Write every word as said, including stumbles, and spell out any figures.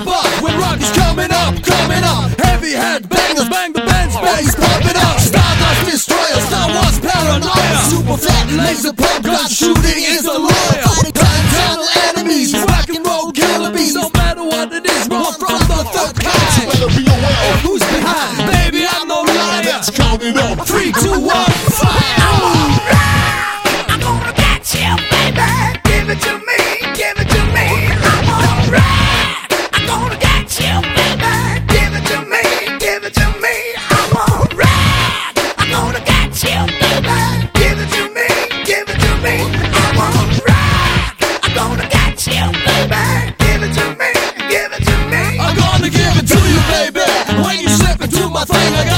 buck when rock is coming up, coming up. Heavy head bangers, bang the band's bass, pump it up. Stardust destroyer, Star Wars paranoia. Super fat laser pump gun shooting is the lawyer. Time tunnel enemies, rock and roll killer bees. No matter what it is, we're from the third kind. You better be aware of Who's behind? Baby, I'm no liar. Let's count it up. Three, two, one, fire! I'm gonna get you, baby. Give it to me, give it to me. I'm alright. I'm gonna get you, baby. Give it to me, give it to me. I'm alright. I'm gonna get you, baby. Give it to me, give it to me. I'm alright. I'm gonna get you, baby. Give it to me, give it to me. I'm gonna give it to you, baby. When you slip into my thing, I got